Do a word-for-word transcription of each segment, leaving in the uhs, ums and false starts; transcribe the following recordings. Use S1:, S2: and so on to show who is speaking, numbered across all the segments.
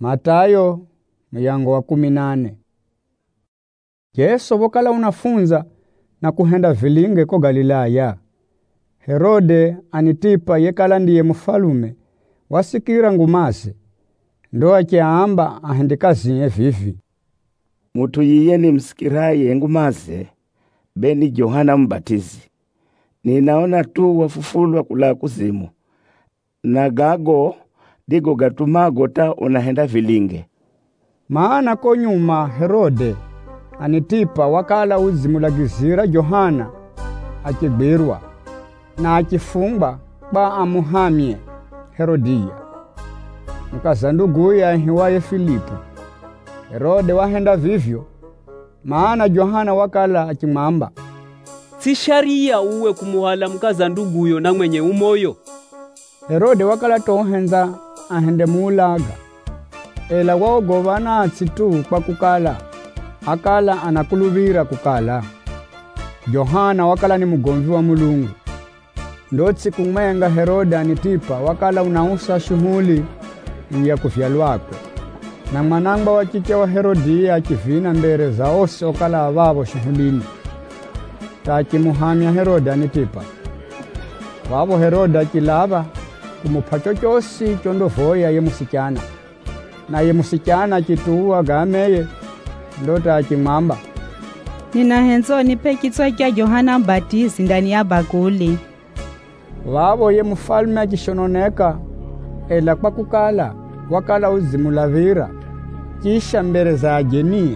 S1: Matayo myango wa kumi na nane. Yesu bokala unafunza na kuhenda vilinge ko Galilaya. Herode Antipa yekala ndiye mfalume wasikira ngumase. Ndo akiamba ahendekazi vivi.
S2: Mutu yiye ni msikiraye ngumase beni Yohana Mbatizi. Ninaona tu wafufulwa kula kuzimu. Na gago digo gatumago ta unahenda vilinge.
S1: Maana ko nyuma Herode Antipa wakala uzimulagizira Yohana akibirwa na akifungwa ba amuhamie Herodia mkazandugu ya hiwaye Filipo. Herode wahenda vivyo maana Yohana wakala akimamba,
S3: si sharia uwe kumuhala mkazanduguyo na mwenye umoyo.
S1: Herode wakala tohenza ahende mulaga ela wao govana atsitu kwa kukala akala anakulubira kukala. Yohana wakala ni mugomvi wa Mulungu. Ndotsi kumenga Herode Antipa wakala unausa shughuli ya kufyalwako. Na mwanangwa wa kike wa Herodia akivina mbere za ose wakala wavo shughulini. Taki muhamia Herode Antipa. Wavo Herode akilava kumupacho chosi chondovoya ye musikiana. Na ye musikiana kituwa gameye ndota akimamba,
S4: nina henzo nipe kitwa kia Yohana Mbatizi ndani ya bakuli.
S1: Wavo ye mfalme akishononeka ela kwa kukala wakala uzimulavira kisha mbere za ajeni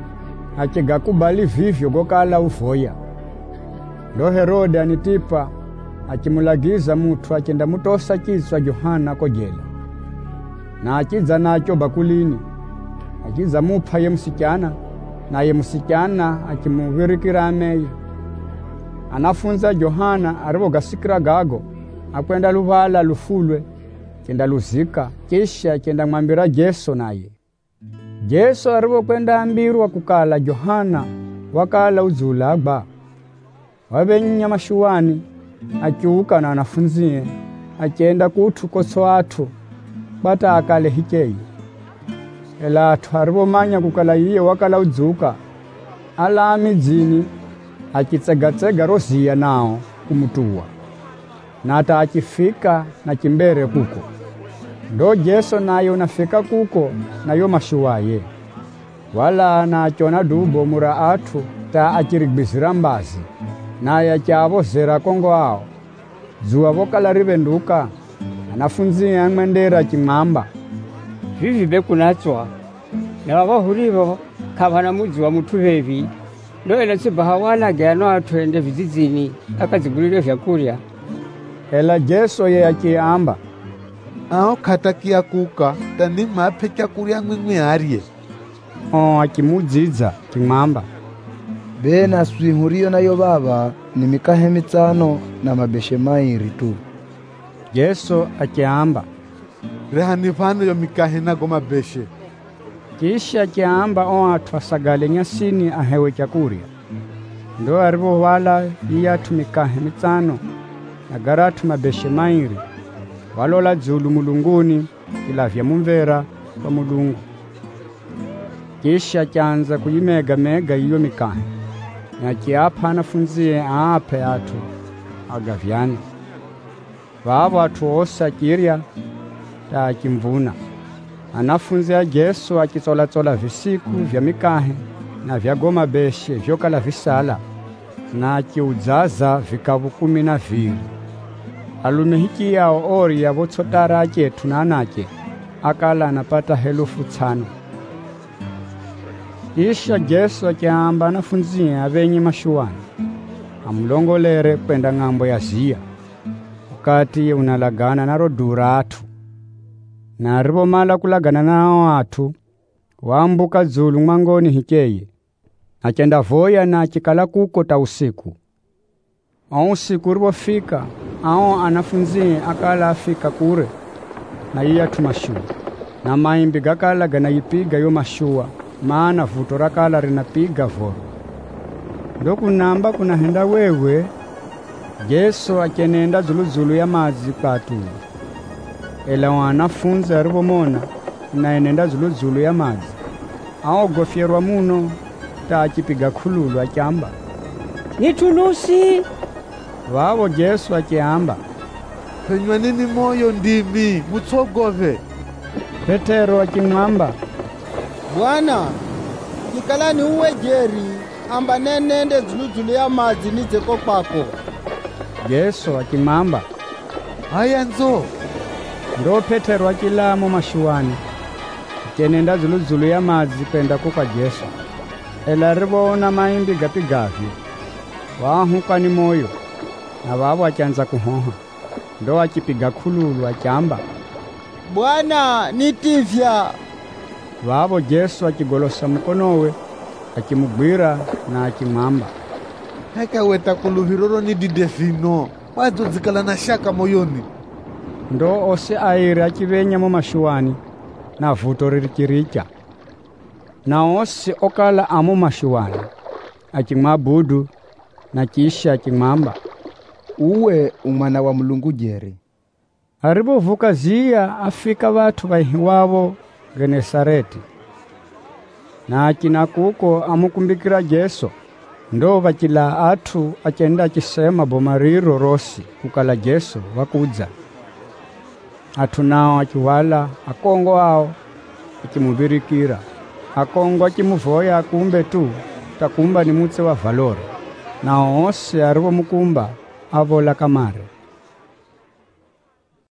S1: akigakubali vivyo gokala ufoya. Ndo Herode Antipa akimulagiza mutu akenda mutosa kiswa Yohana kojela. Na akiza nacho bakulini akiza mupha ye musikiana na ye musikiana akimuvirikira ameye. Anafunza Yohana aribo gasikira gago akwenda luvala lufulwe kenda luzika kisha kenda mwambira Yesu naye. Yesu aribo kwenda ambirwa kukala Yohana wakala uzulagba. Wabenya mashuwani akiuka na anafunzie akienda kutu koswatu bata akale hikei. Ela twaribo manya kukala iye wakala uzuka ala mijini akitsega-tsega rozia nao kumutuwa. Na ata akifika na kimbere kuko. Ndo Yesu nayo unafika kuko na yo mashuwaye. Wala na achona dubo mura atu ta akirigbizira mbazi. Na ya chavo zera kongo hao. Zuwa vokala rivenduka anafunzi ya mwendera kimamba.
S5: Vivi beku nachwa na wabahuribo kabana muzi wa mutuvevi. Ndo ela sibaha wala gano atuende vizizini akazigulile vyakuria.
S1: Ela Yesu ye akiamba,
S6: ao katakia kuka tani mape chakuria ngwingwe arie.
S1: O akimudziza kimamba,
S7: bena swihuriyo nayo baba ni mikahe mitano na mabeshe mairi tu.
S1: Yesu akiamba,
S6: rehani fano yo mikahe na goma beshe.
S1: Kisha akiamba o atwasagale nyasini ahewe chakuria. Ndo aribo wala iyatu mikahe mitano na garatu mabeshe mairi. Walola zulu mulunguni ilavya mumvera kwa Mulungu. Kisha kianza kuyimega mega iyo mikahe. Na kiapa anafunzie aape atu agavyani. Wavo atuosa kiria ta kimvuna. Anafunzi ya Yesu akitola tola visiku vya mikahe na vya goma beshe vyokala visala na akiuzaza vikavu kumi na vili. Alume hiki yao ori ya votsotara ake tunanake akala anapata helufu tano. Isha Yesu akiamba anafunzi ya venye mashuwani amlongolere kwenda ngambo ya zia wakati unalagana na rodura atu. Na ribo mala kulagana nao atu wambuka zulu mwangoni hikeye akenda voya na akikala kuko ta usiku. Au usiku ribo fika ao anafunzi akala afika kure na iya tumashua na maimbi gakala gana yipiga yo mashua maana vuto rakala rinapiga voro. Ndoku namba kuna henda wewe Yesu akenenda zulu zulu ya mazi patu. Ela wanafunzi arivomona na enenda zuluzulu ya madzi aogofyerwa muno ta achipiga khululu achiamba,
S5: ni tulusi.
S1: Vavo Jesu achiamba,
S6: penywa nini moyo ndimi mutsogove.
S1: Petero achimwamba,
S8: Bwana, kikalani uwe jeri amba nenende zuluzulu ya madzi nizeko kwako.
S1: Jesu achimwamba,
S6: haya nzo.
S1: Ndo Petero achilamo mashuani achenenda zuluzulu ya madzi penda kwa Jesu. Ela rivona maimbi gapigavyo wahuka ni moyo na vavo achanza kuhoha. Ndo achipiga khululu achamba,
S8: Bwana, nitivya.
S1: Vavo Jesu achigolosa mkonowe achimugwira na achimwamba,
S6: Heka weta kuluhiroro ni dide vino wadzozikala na shaka moyoni.
S1: Ndo ose airi achivenya mu mashuani na vuto ririchiricha. Na ose okala amu mashuani achimwabudu na kisha achimwamba,
S7: uwe umwana wa Mulungu jeri.
S1: Aripovuka zia afika vatu vaihiwavo Genesareti. Na achina kuko amukumbikira Jesu. Ndo vachila atu achenda achisema bomariro rosi kukala Jesu wakudza. Atu nao achiwala akongo ao achimubirikira. Akongo achimuvoya akumbe tu takumba ni mutse wa valore. Na ose aripo mukumba avola kamare.